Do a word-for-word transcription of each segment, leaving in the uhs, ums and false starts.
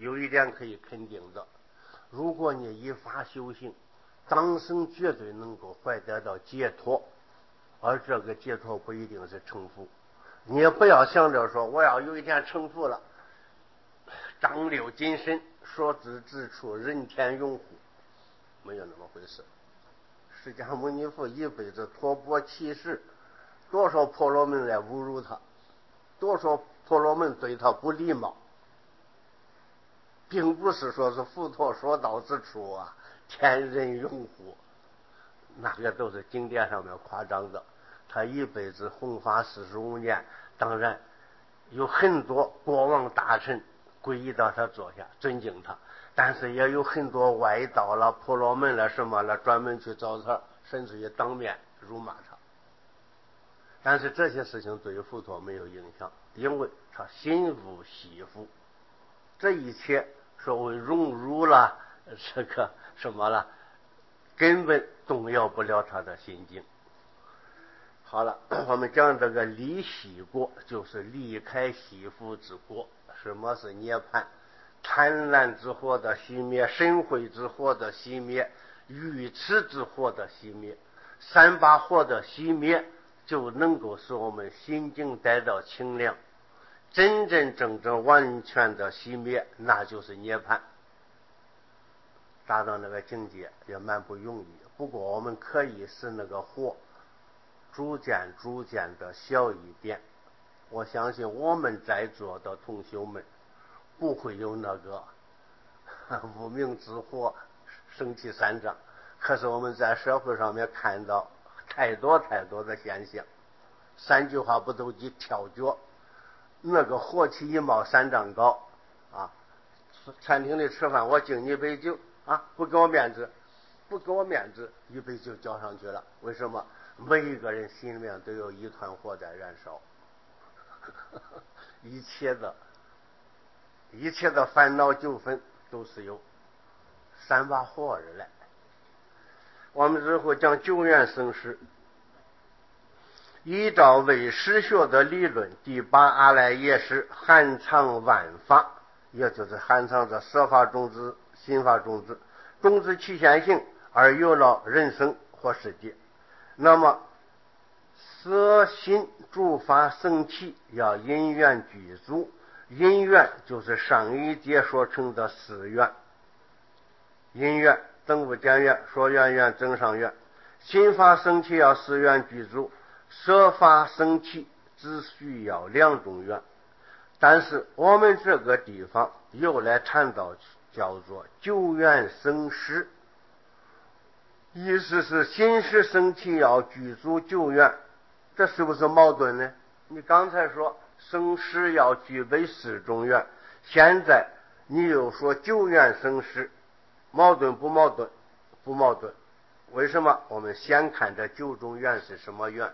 有一点可以肯定的，如果你依法修行，当生绝对能够怀得到解脱，而这个解脱不一定是成佛。你也不要想着说我要有一天成佛了，张六金身，说之之处，人天拥护，没有那么回事。释迦牟尼佛一辈子托钵乞食，多少婆罗门来侮辱他，多少婆罗门对他不礼貌，并不是说是佛陀说到之处啊，天人拥护，那个都是经典上面夸张的。他一辈子弘法四十五年，当然有很多国王大臣皈依到他座下，尊敬他，但是也有很多外道了、婆罗门了、什么了，专门去找茬，甚至于当面辱骂他。但是这些事情对于佛陀没有影响，因为他心无惜福，这一切所谓荣辱了，这个什么了，根本动摇不了他的心境。好了，我们讲这个离喜国，就是离开惜福之国。什么是涅槃？贪婪之火的熄灭，神慧之火的熄灭，愚痴之火的熄灭，三把火的熄灭，就能够使我们心境得到清凉。真真正正完全的熄灭，那就是涅槃。达到那个境界也蛮不容易，不过我们可以使那个火逐渐逐渐的小一点。我相信我们在座的同学们不会有那个无名之火升起三丈，可是我们在社会上面看到太多太多的现象，三句话不都及跳脚，那个火气一冒三丈高啊！餐厅里吃饭，我敬你一杯酒啊，不给我面子，不给我面子，一杯酒浇上去了。为什么？每一个人心里面都有一团火在燃烧，一切的一切的烦恼纠纷都是由三把火而来。我们之后讲九元生死，依照唯识学的理论，第八阿赖耶识含藏万法，也就是含藏着色法种子、心法种子，种子起现行而有了人生或世界。那么色心诸法生起要因缘具足，因缘就是上一节说成的四缘，因缘增不减缘，说缘缘增上缘。心法生起要四缘具足，色法生起只需要两种缘。但是我们这个地方又来谈到叫做九缘生死，意思是心识生起要具足九缘，这是不是矛盾呢？你刚才说生死要具备四种缘，现在你又说九缘生死，矛盾不矛盾？不矛盾。为什么？我们先看这九种缘是什么缘。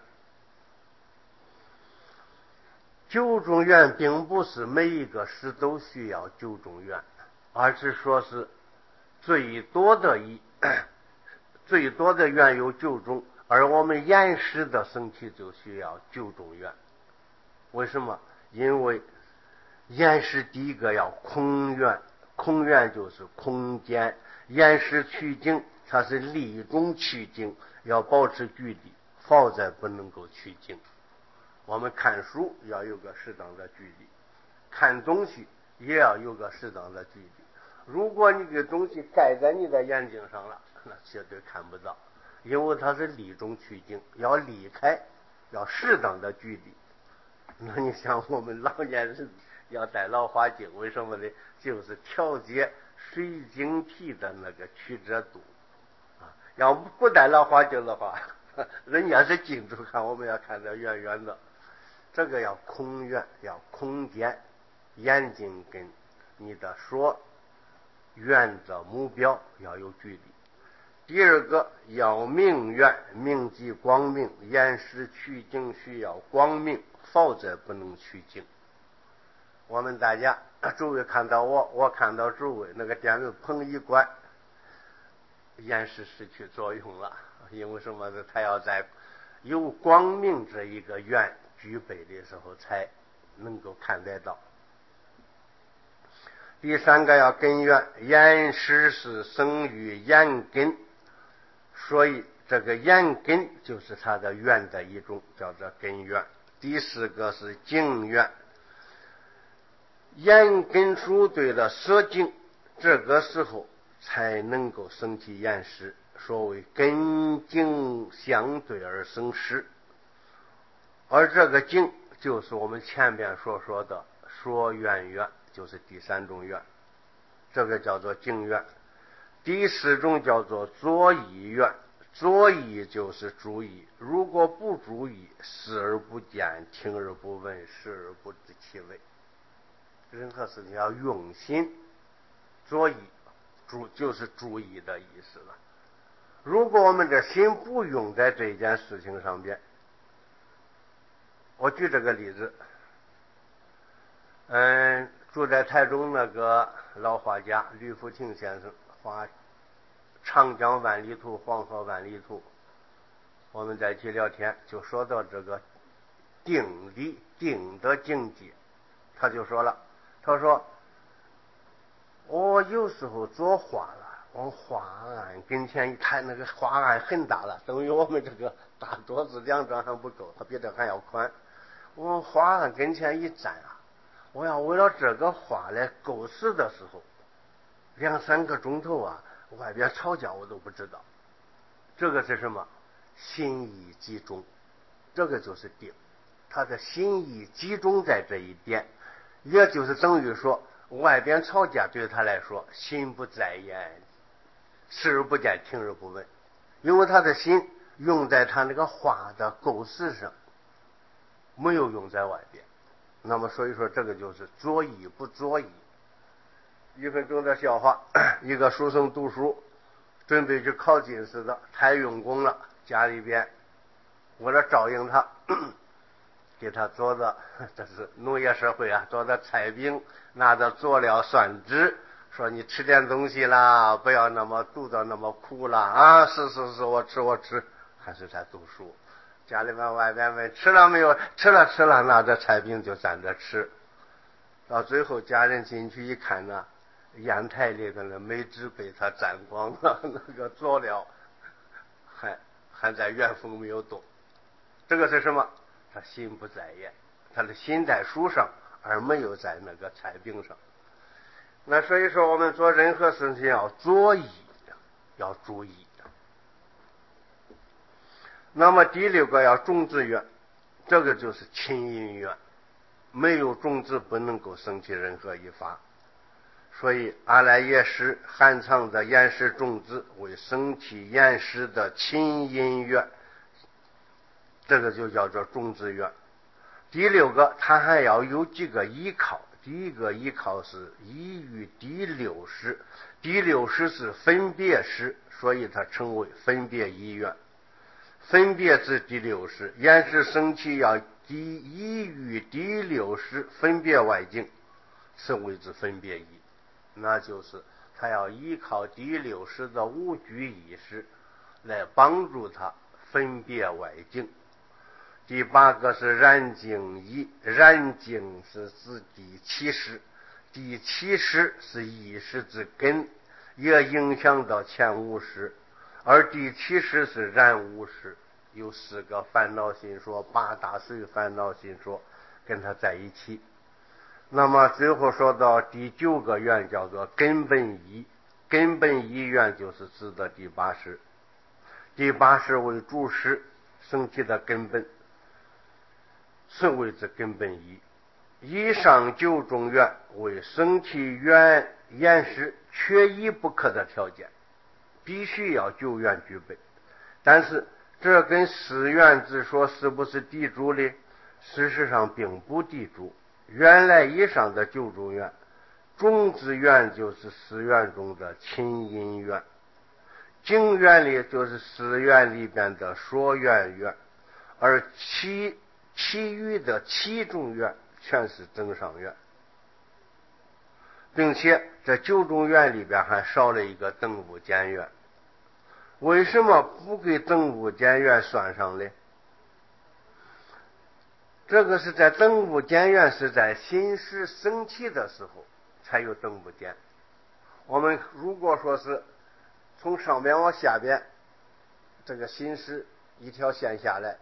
九种缘并不是每一个事都需要九种缘，而是说是最多的一最多的缘有九种，而我们言识的生起就需要九种缘。为什么？因为言识第一个要空缘，空缘就是空间，言识取境它是离中取境，要保持距离，否则不能够取境。我们看书要有个适当的距离，看东西也要有个适当的距离。如果你的东西盖在你的眼睛上了，那绝对看不到，因为它是离中取境，要离开，要适当的距离。那你想我们老年人要戴老花镜，为什么呢？就是调节水晶体的那个曲折度啊。要不戴老花镜的话，人家是近处看，我们要看得远远的。这个要空缘，要空间，眼睛跟你的所缘的目标要有距离。第二个要明缘，明即光明，言识取境需要光明，否则不能取境。我们大家诸位看到我，我看到诸位，那个电灯棚一关，言识失去作用了。因为什么呢？他要在有光明这一个缘具备的时候才能够看得到。 第三个要根源，眼识是生于眼根，所以这个眼根就是它的源的一种，叫做根源。第四个是境源，眼根属对了色境，这个时候才能够生起眼识，所谓根境相对而生识。而这个境就是我们前边所说的说缘缘，就是第三种缘，这个叫做境缘。第四种叫做作意缘，作意就是注意，如果不注意，视而不见，听而不闻，食而不知其味。任何事情要用心，作意注就是注意的意思了。如果我们的心不用在这件事情上边，我举这个例子，嗯，住在台中那个老画家吕福亭先生画长江万里图、黄河万里图，我们在一起聊天，就说到这个定力定的境界，他就说了，他说我有时候作画了，往画案跟前一看，那个画案很大了，等于我们这个大桌子两张还不够，他比这还要宽。我画案跟前一站啊，我要为了这个画来构思的时候，两三个钟头啊，外边吵架我都不知道。这个是什么？心意集中，这个就是定。他的心意集中在这一点，也就是等于说，外边吵架对他来说心不在焉，视而不见，听而不闻，因为他的心用在他那个画的构思上，没有用在外边。那么所以说这个就是作意不作意。一分钟的笑话，一个书生读书准备去考进士的，太用功了，家里边为了照应他，给他做的，这是农业社会啊，做的菜饼，拿着佐料蒜汁，说你吃点东西啦，不要那么肚子那么苦啦啊！是是是，我吃我吃，还是在读书。家里面外边问吃了没有，吃了吃了，拿着菜饼就站着吃。到最后家人进去一看呢，砚台里的那梅汁被他沾光了，那个佐料还还在原封没有动。这个是什么？他心不在焉，他的心在书上，而没有在那个菜饼上。那所以说我们做任何事情要作意，要注意。那么第六个要种子缘，这个就是亲因缘，没有种子不能够生起任何一法。所以阿赖耶识含藏的眼识种子为生起眼识的亲因缘，这个就叫做种子缘。第六个它还要有几个依靠，第一个依靠是依于第六识，第六识是分别识，所以它称为分别依缘。分别是第六识，眼识生起要第依于第六识分别外境，是谓之分别依，那就是他要依靠第六识的无居意识来帮助他分别外境。第八个是染净依，染净是指第七识，第七识是意识之根，也影响到前五识，而第七识是染五识，有四个烦恼心说，八大随烦恼心说跟他在一起。那么最后说到第九个缘叫做根本依，根本依缘就是指的第八识，第八识为主识，生起的根本是谓之根本依。以上九种缘为生起缘眼识缺一不可的条件，必须要九缘具备。但是这跟四缘之说是不是抵触呢？事实上并不抵触。原来以上的九种缘，种子缘就是四缘中的亲因缘，境缘里就是四缘里边的说缘缘，而其其余的七种缘全是增上缘，并且这九种缘里边还少了一个等无间缘。为什么不给等无间缘算上呢？这个是在等无间缘是在心识升起的时候才有灯不见。我们如果说是从上边往下边这个心识一条线下来，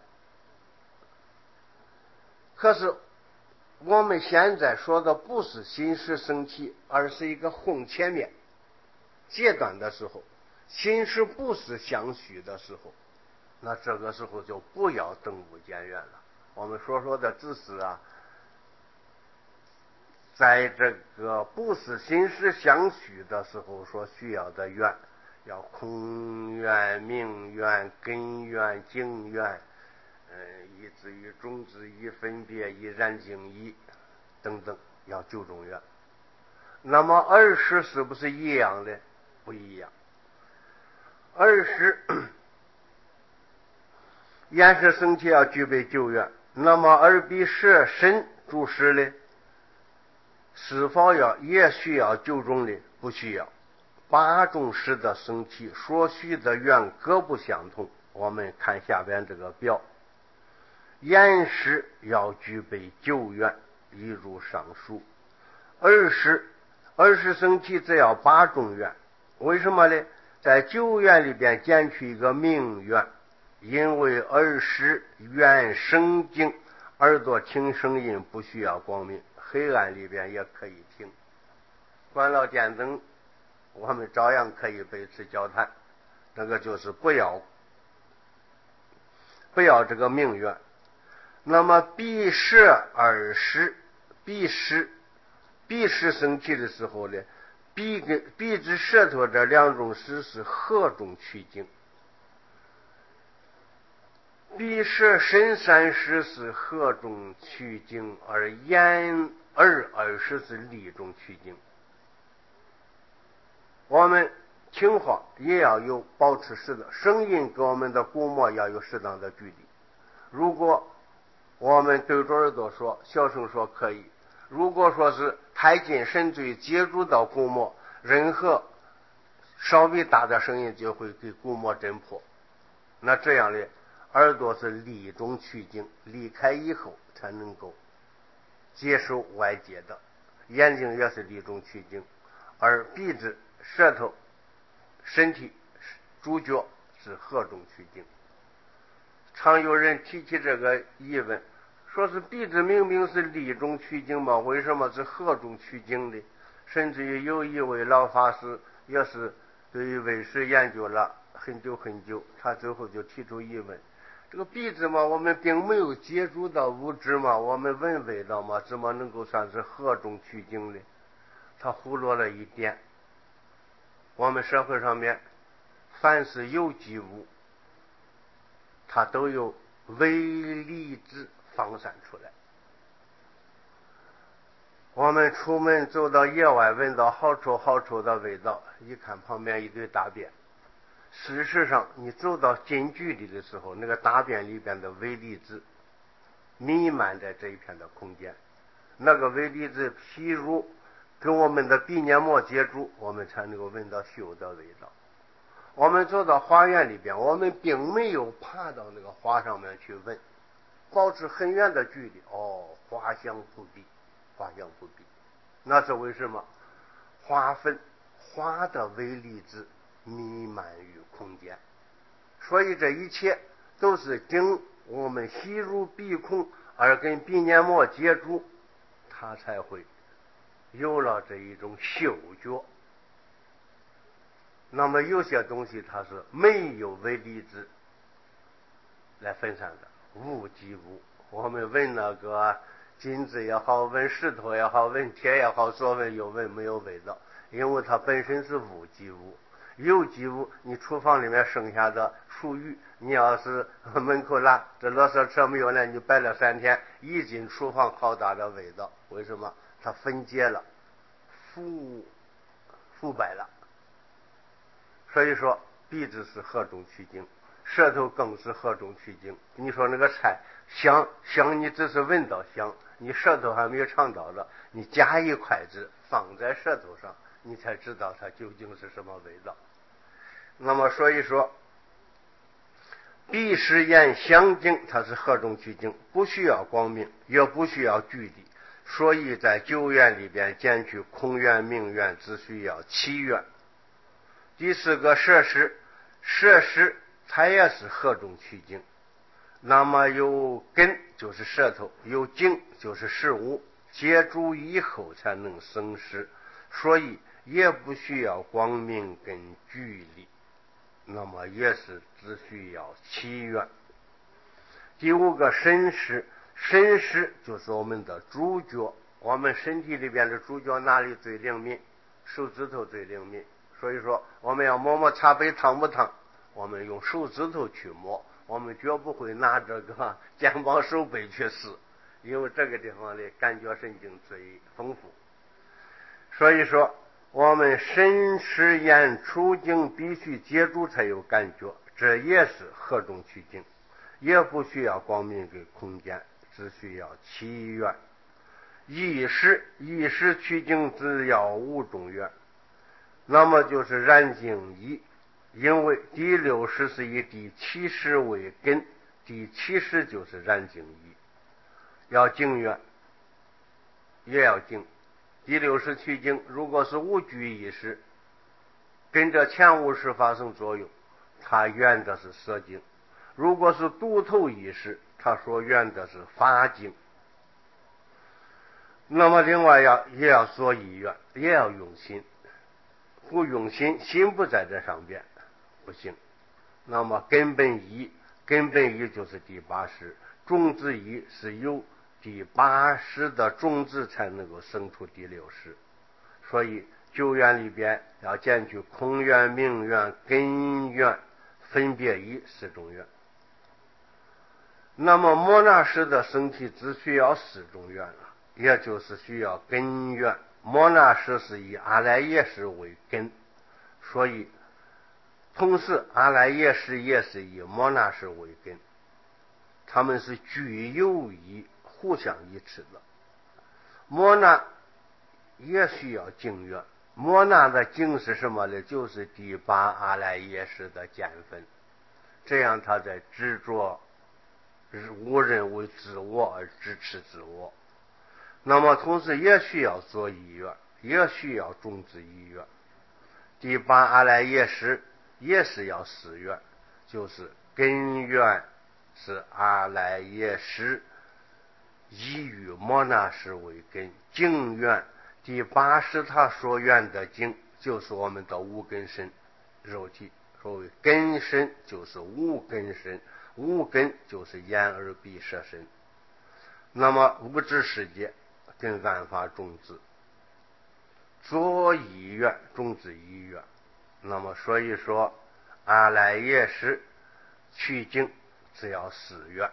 可是我们现在说的不是心识升起，而是一个红前面阶段的时候，心识不是相续的时候，那这个时候就不要灯不见远了。我们所说的只是啊，在这个不是心识相续的时候所需要的缘，要空缘、明缘、根缘、境缘，嗯，以至于种子、以分别、以染净、以等等，要九种缘。那么二识是不是一样的？不一样。二识眼识升起要具备九缘，那么耳鼻舌身诸识呢？是否要也需要九种的？不需要。八种识的升起所需的缘各不相同。我们看下边这个表，眼识要具备九缘，一如上述。耳识耳识升起只要八种缘，为什么呢？在九缘里边减去一个明缘，因为耳识缘生静，耳朵听声音不需要光明，黑暗里边也可以听，关了电灯我们照样可以彼此交谈，那个就是不要不要这个明缘。那么鼻舌耳识，鼻识鼻识升起的时候呢，鼻跟鼻子舌头这两种识是合中取经，鼻舌身三识是合中取经，而眼耳耳识是离中取经。我们听话也要有保持适当，声音跟我们的鼓膜要有适当的距离。如果我们对着耳朵说，小声说可以，如果说是太近深邃接触到鼓膜，任何稍微大的声音就会给鼓膜震破。那这样的耳朵是离中取经，离开以后才能够接受外界的，眼睛也是离中取经，而鼻子舌头身体主角是合中取经。常有人提起这个疑问，说是鼻子明明是离中取经吗？为什么是合中取经的？甚至于有一位老法师也是对于唯识研究了很久很久，他最后就提出疑问，这个鼻子嘛，我们并没有接触到物质嘛，我们闻味道嘛，怎么能够算是合中取经呢？他忽略了一点，我们社会上面凡是有机物，它都有微粒子放散出来。我们出门走到野外，闻到好臭好臭的味道，一看旁边一堆大便，事实上你走到近距离的时候，那个大便里边的微粒子弥漫在这一片的空间，那个微粒子譬如跟我们的鼻黏膜接触，我们才能够闻到嗅的味道。我们走到花园里边，我们并没有爬到那个花上面去闻，保持很远的距离，哦，花香扑鼻，花香扑鼻，那是为什么？花粉花的微粒子弥漫于空间，所以这一切都是经我们吸入鼻孔而跟鼻黏膜接触，它才会有了这一种嗅觉。那么有些东西它是没有微粒子来分散的，无机物。我们闻那个金子也好，闻石头也好，闻铁也好，所闻有闻没有味道，因为它本身是无机物。有机物，你厨房里面剩下的厨余，你要是门口拿这垃圾车没有了，你摆了三天，一进厨房好大的味道。为什么？它分解了，腐腐败了。所以说鼻子是合中取经，舌头更是合中取经。你说那个菜香香，你只是闻到香，你舌头还没有尝到的，你夹一筷子放在舌头上，你才知道它究竟是什么味道。那么所以说鼻识眼相经，它是合中取经，不需要光明，也不需要距离。 所以在九愿里边减去空愿、命愿，只需要七愿。第四个摄施，摄施它也是合中取经。那么有根就是舌头，有茎就是食物，接住以后才能生施，所以也不需要光明跟距离，那么也是只需要七愿。第五个身施，身施就是我们的主角，我们身体里边的主角哪里最灵敏？手指头最灵敏，所以说我们要摸摸茶杯烫不烫，我们用手指头去摸，我们绝不会拿这个肩膀手背去试，因为这个地方的感觉神经最丰富。所以说我们身施言出境必须接触才有感觉，这也是合中取经，也不需要光明跟空间，只需要七愿。意识意识取经只要五种愿，那么就是燃净一，因为第六识是以第七识为根，第七识就是燃净一，要净愿也要净。第六识取经如果是无具意识，跟着前五识发生作用，它愿的是色净；如果是独头意识，它所愿的是法净。那么另外要也要做意愿，也要用心，不用心，心不在这上边不行。那么根本一，根本一就是第八识，种子一是有第八识的种子才能够生出第六识，所以九愿里边要减去空愿、命愿、根愿，分别以四种愿。那么摩那识的身体只需要四种愿了，也就是需要根愿。摩那识是以阿赖耶识为根，所以同时阿赖耶识也是以摩那识为根，他们是具有一互相依持的。摩那也需要净愿，摩那的净是什么呢？就是第八阿赖耶识的见分，这样他在执着无人为自我而支持自我。那么同时也需要做意愿，也需要种植意愿。第八阿赖耶识也是要四愿，就是根愿是阿赖耶识以与摩那识为根，净愿第八识他所愿的净就是我们的无根身肉体，所谓根身就是无根身，无根就是眼耳鼻舌身。那么物质世界跟万法种子做意愿，种子意愿。那么所以说阿赖耶识取经只要四愿。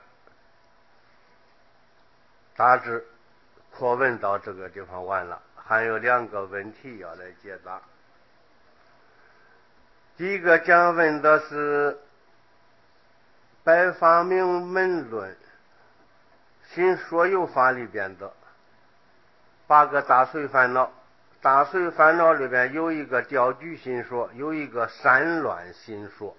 大致课文到这个地方完了，还有两个问题要来解答。第一个讲问的是百法明门论新说有法里边的八个大随烦恼，大随烦恼里边有一个调举心说，有一个散乱心说。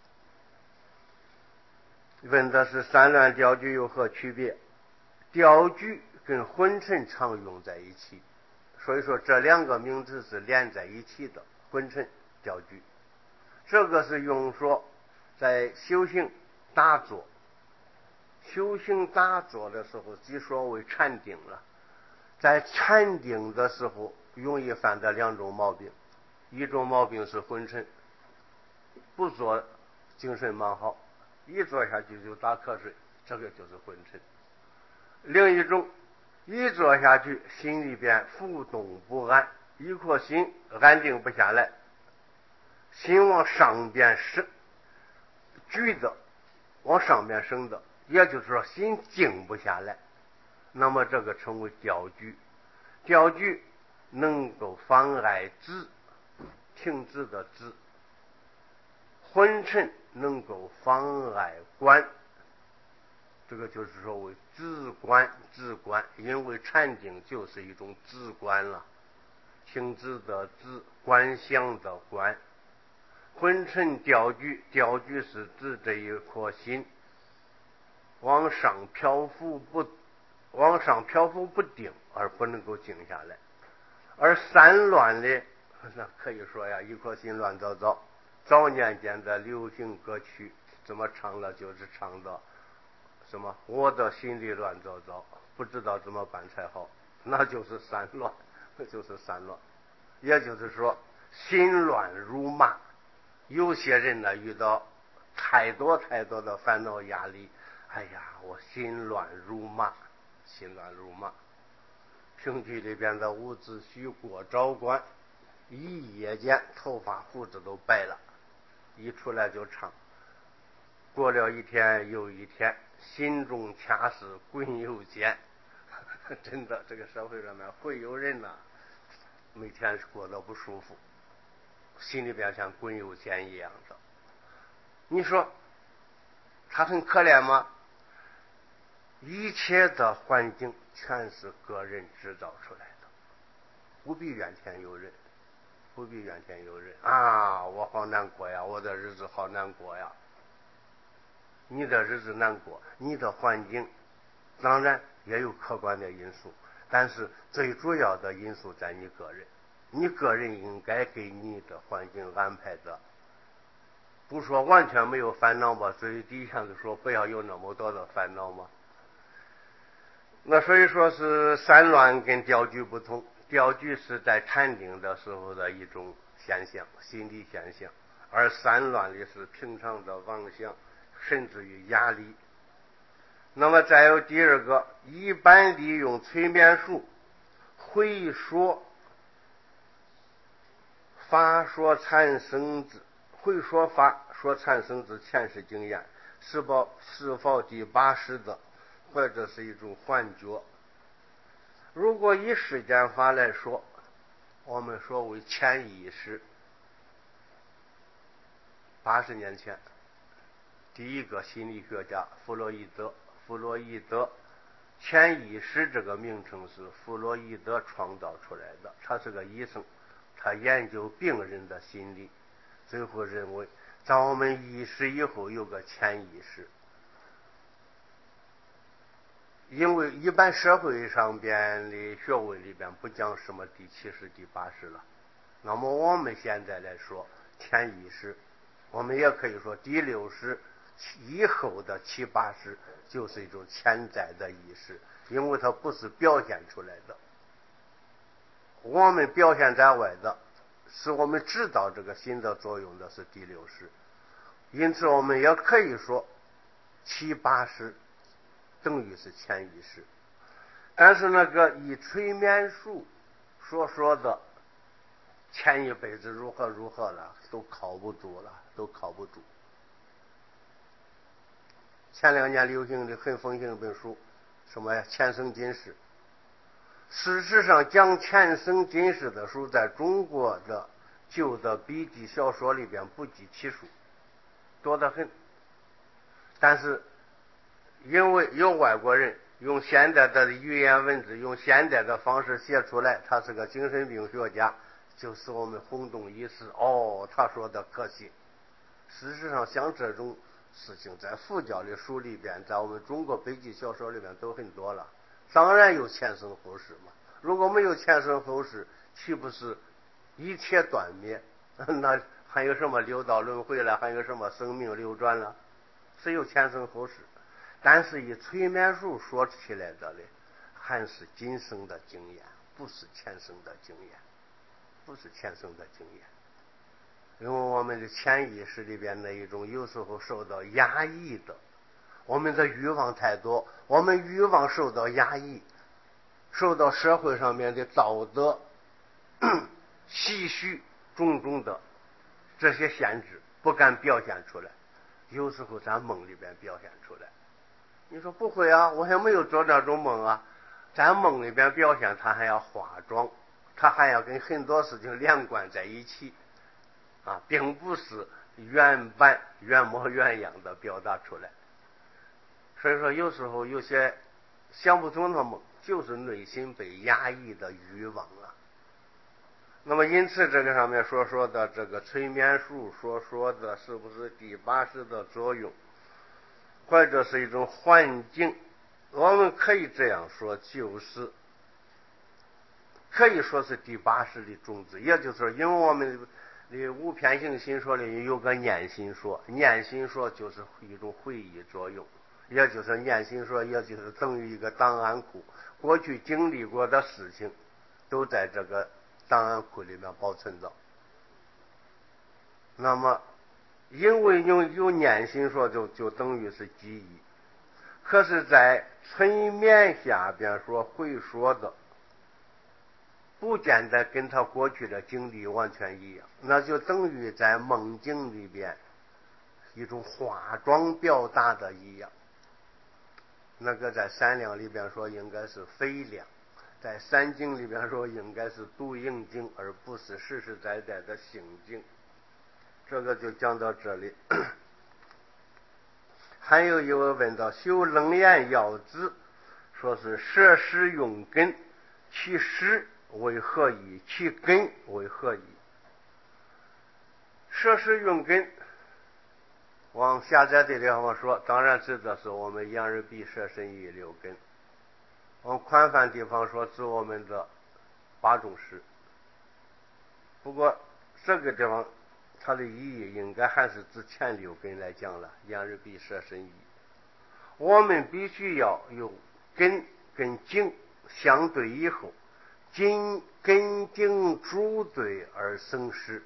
问的是散乱调举有何区别？调举跟昏沉常用在一起，所以说这两个名字是连在一起的，昏沉调举。这个是用说在修行打坐，修行打坐的时候即所谓禅定了。在禅定的时候容易犯的两种毛病，一种毛病是昏沉，不做精神蛮好，一坐下去就打瞌睡，这个就是昏沉。另一种一坐下去心里边浮动不安，一颗心安定不下来，心往上边升举的，往上边升的，也就是说心静不下来，那么这个称为调举。调举能够妨碍止，停止的止；昏沉能够妨碍观，这个就是说为止观。止观，因为禅定就是一种止观了，停止的止，观想的观。昏沉调举，调举是指这一颗心往上漂浮不往上漂浮不定，而不能够静下来。而散乱的，那可以说呀，一颗心乱糟糟。早年间的流行歌曲，怎么唱了就是唱的什么我的心里乱糟糟，不知道怎么办才好，那就是散乱，那就是散乱。也就是说，心乱如麻。有些人呢，遇到太多太多的烦恼压力，哎呀，我心乱如麻，心乱如麻。评剧里边的伍子胥过昭关，一夜间头发胡子都白了，一出来就唱。过了一天又一天，心中恰是滚油钱。真的，这个社会上面会有人呐、啊，每天过得不舒服，心里边像滚油钱一样的。你说他很可怜吗？一切的环境全是个人制造出来的，不必怨天尤人，不必怨天尤人啊！我好难过呀，我的日子好难过呀。你的日子难过，你的环境当然也有客观的因素，但是最主要的因素在你个人。你个人应该给你的环境安排的，不说完全没有烦恼吧，最低限度说不要有那么多的烦恼嘛。那所以说是散乱跟调局不同，调局是在禅定的时候的一种现象，心理现象，而散乱的是平常的妄想，甚至于压力。那么再有第二个，一般利用催眠术回说法说产生之，会说法说产生之前世经验，是否是否第八识的，或者是一种幻觉。如果以世间法来说，我们说为潜意识。八十年前，第一个心理学家弗洛伊德，弗洛伊德潜意识这个名称是弗洛伊德创造出来的。他是个医生，他研究病人的心理，最后认为在我们意识以后有个潜意识。因为一般社会上边的学问里边不讲什么第七识第八识了，那么我们现在来说潜意识，我们也可以说第六识以后的七八识就是一种潜在的意识，因为它不是表现出来的，我们表现在外的是我们知道这个心的作用的是第六识，因此我们也可以说七八识等于是潜意识。但是那个以催眠术所说的前一辈子如何如何了，都靠不住了，都靠不住。前两年流行的很风行一本书，什么前生今世。事实上讲前生今世的书在中国的旧的笔记小说里边不计其数，多得很。但是因为有外国人用现代的语言文字，用现代的方式写出来，他是个精神病学家，就使我们轰动一时。哦，他说的可信。事实上像这种事情在佛教的书里边，在我们中国北极小说里边都很多了。当然有前生后世嘛，如果没有前生后世，岂不是一切断灭？那还有什么六道轮回了，还有什么生命流转了？是有前生后世。但是以催眠术说起来的嘞，还是今生的经验，不是前生的经验，不是前生的经验。因为我们的潜意识里边那一种有时候受到压抑的，我们的欲望太多，我们欲望受到压抑，受到社会上面的道德唏嘘种种的这些限制，不敢表现出来，有时候在梦里边表现出来。你说不会啊，我还没有做那种梦啊。在梦里边表现，他还要化妆，他还要跟很多事情连贯在一起啊，并不是原版原模原样的表达出来。所以说有时候有些想不通的梦，就是内心被压抑的欲望啊。那么因此这个上面所说的这个催眠术所说的是不是第八识的作用，或者是一种环境我们可以这样说，就是可以说是第八识的种子，也就是说，因为我们的无偏性心说里有个念心说，念心说就是一种回忆作用，也就是念心说，也就是等于一个档案库，过去经历过的事情都在这个档案库里面保存着。那么因为有有念心说就就等于是记忆，可是在催眠下边说会说的不见得跟他过去的经历完全一样，那就等于在梦境里边一种化妆表达的一样。那个在三量里边说应该是非量，在三经里边说应该是独应经，而不是实实在在的性经。这个就讲到这里。还有一位问到修楞严要旨，说是摄施用根，其实为何意？其根为何意？摄施用根，往下载的地方说，当然指的是我们眼耳鼻舌身意六根。往宽泛地方说，指我们的八种识。不过这个地方它的意义应该还是指前六根来讲了，眼耳鼻舌身意。我们必须要有根跟境相对以后，根根境主对而生识。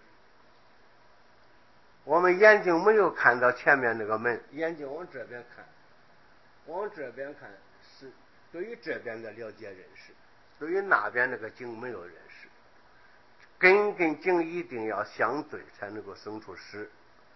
我们眼睛没有看到前面那个门，眼睛往这边看，往这边看是对于这边的了解认识，对于那边那个境没有认识。根跟境一定要相对才能够生出识。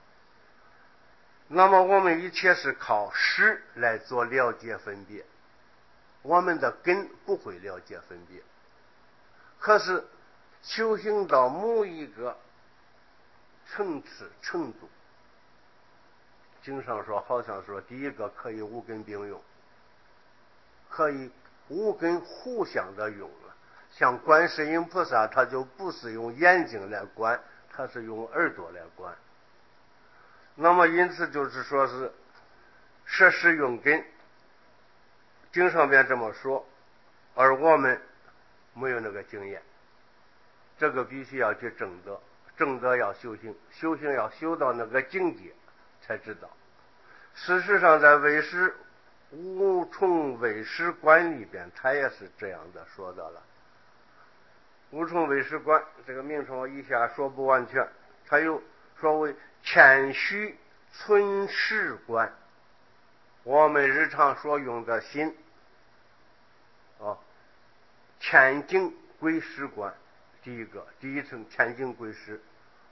那么我们一切是靠识来做了解分别，我们的根不会了解分别。可是修行到某一个层次程度，经上说好像说第一个可以无根并用，可以无根互相的用了。像观世音菩萨他就不是用眼睛来观，他是用耳朵来观。那么因此就是说是摄施用根，经上面这么说，而我们没有那个经验，这个必须要去证得，证得要修行，修行要修到那个境界才知道。事实上在唯识无重唯识观里边，他也是这样的说的了。无重唯识观这个名称我一下说不完全，他有说为谦虚存实观，我们日常所用的心啊，谦敬归实观，第一个第一层谦敬归实，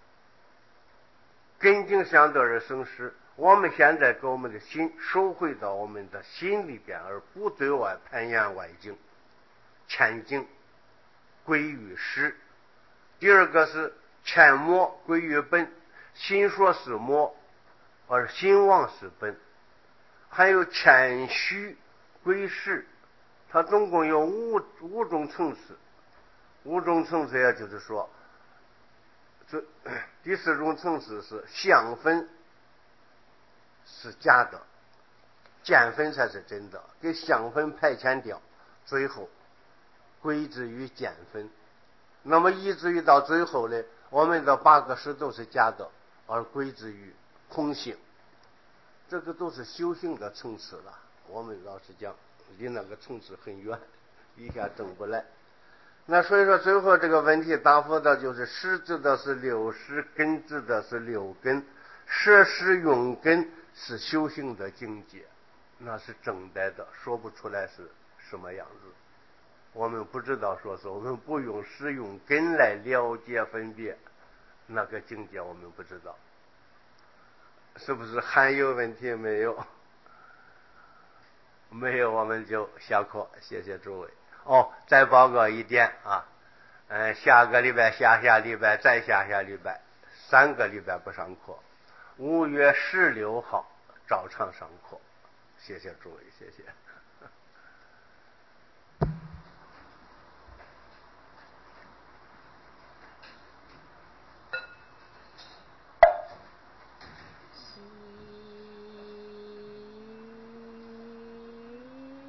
根境相对而生实。我们现在给我们的心收回到我们的心里边，而不对外攀岩外境，谦敬归于实。第二个是谦默归于本，心说是默，而心妄是本。还有谦虚归实，它总共有五五种层次。五种层次也就是说，这第四种层次是相分是假的，见分才是真的，给相分排遣掉，最后归之于见分。那么以至于到最后呢，我们的八个识都是假的，而归之于空性。这个都是修行的层次了，我们老实讲离那个层次很远，一下证不来。那所以说最后这个问题答复的就是识指的是六识，根指的是六根，摄施用根是修行的境界，那是正待的，说不出来是什么样子。我们不知道说是我们不用识用根来了解分别，那个境界我们不知道。是不是还有问题没有？没有我们就下课，谢谢诸位。哦，再报告一点啊，嗯，下个礼拜、下下礼拜、再下下礼拜，三个礼拜不上课。五月十六号照常上课，谢谢诸位，谢谢。